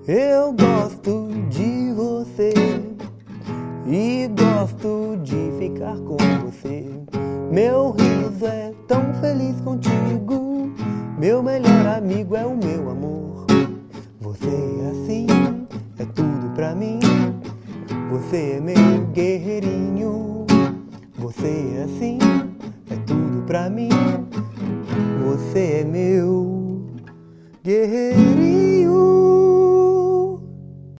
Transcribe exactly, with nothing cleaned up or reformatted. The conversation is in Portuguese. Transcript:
Eu gosto de você e gosto de ficar com você. Meu riso é tão feliz contigo, meu melhor amigo é o meu amor. Você é assim, é tudo pra mim. Você é meu guerreirinho. Você é assim, é tudo pra mim. Você